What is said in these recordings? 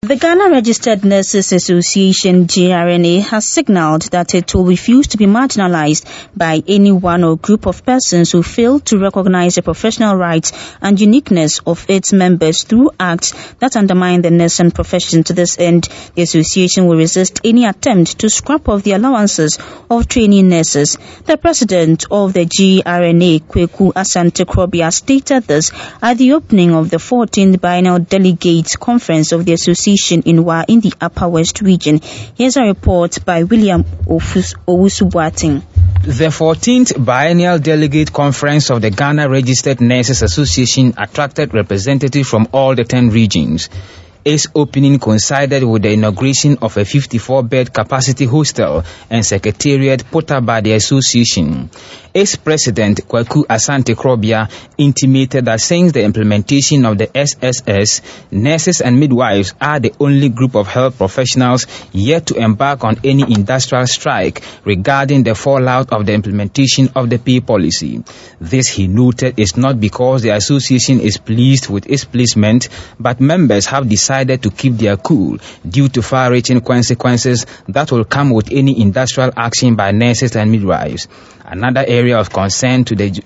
The Ghana Registered Nurses Association (GRNA) has signaled that it will refuse to be marginalized by anyone or group of persons who fail to recognize the professional rights and uniqueness of its members through acts that undermine the nursing profession. To this end, the association will resist any attempt to scrap off the allowances of trainee nurses. The president of the GRNA, Kweku Asante-Krobia, stated this at the opening of the 14th Biennial Delegates Conference of the association in Wa in the Upper West region. Here's a report by William Owusu-Boateng. The 14th Biennial Delegate Conference of the Ghana Registered Nurses Association attracted representatives from all the 10 regions. Its opening coincided with the inauguration of a 54-bed capacity hostel and secretariat put up by the association. Its president, Kweku Asante-Krobia, intimated that since the implementation of the SSS, nurses and midwives are the only group of health professionals yet to embark on any industrial strike regarding the fallout of the implementation of the pay policy. This, he noted, is not because the association is pleased with its placement, but members have decided to keep their cool due to far-reaching consequences that will come with any industrial action by nurses and midwives. Another area of concern to the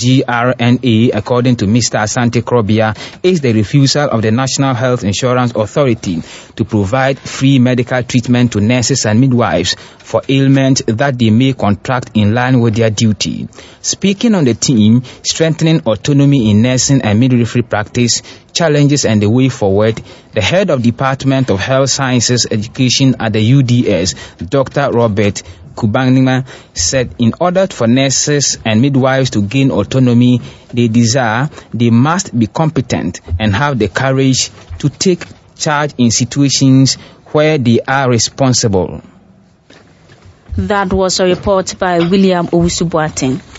GRNA, according to Mr. Asante-Krobia, is the refusal of the National Health Insurance Authority to provide free medical treatment to nurses and midwives for ailments that they may contract in line with their duty. Speaking on the theme, strengthening autonomy in nursing and midwifery practice, challenges and the way forward, the head of Department of Health Sciences Education at the UDS, Dr. Robert Kubanima, said in order for nurses and midwives to gain autonomy they desire, they must be competent and have the courage to take charge in situations where they are responsible. That was a report by William Owusu-Boateng.